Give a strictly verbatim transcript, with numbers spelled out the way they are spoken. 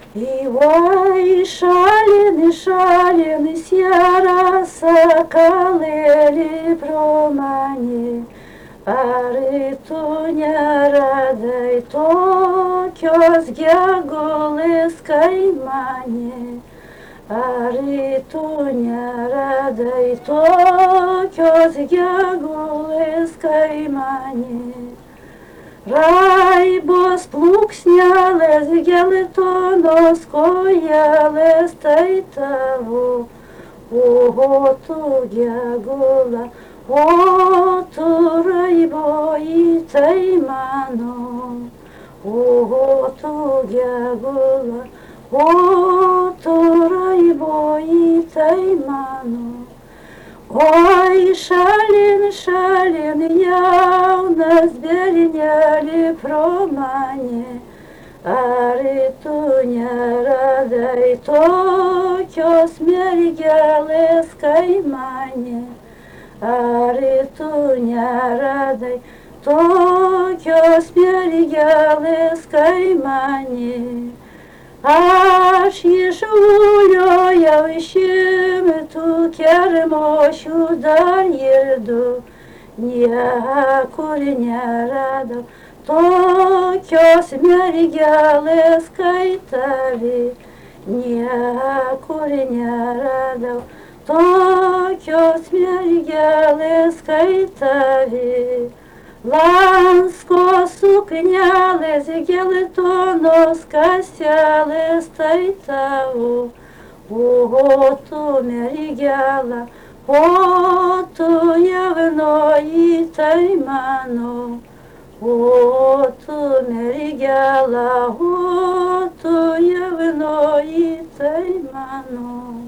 І ой, шаліни, шаліни, сяра соколелі про мені, Аритуня радай токьоз гяголескай мане, Аритуня радай токьоз гяголескай мане. Райбос плуг сняли, з'їли то носкояли стайтаву, Ого-ту гягола, о-ту райбо і таймано, Ого-ту гягола, о-ту райбо і таймано. Ой, шалін, шалін, явно зберігали про мене, Аритуня радай токьо смерігали скаймане, Аритуня радай токьо смерігали скаймане. Аж єжулю я вищим ту кермощу дальєрду, ня куреня радо, токьо смерігали скайтаві, ня куреня радо, токьо смерігали скайтаві. Ланско сукняли, з'їли то носка сяли стайтаву, Ого-ту мерігяла, о-ту явно і таймано, о-ту мерігяла, о-ту явно і таймано.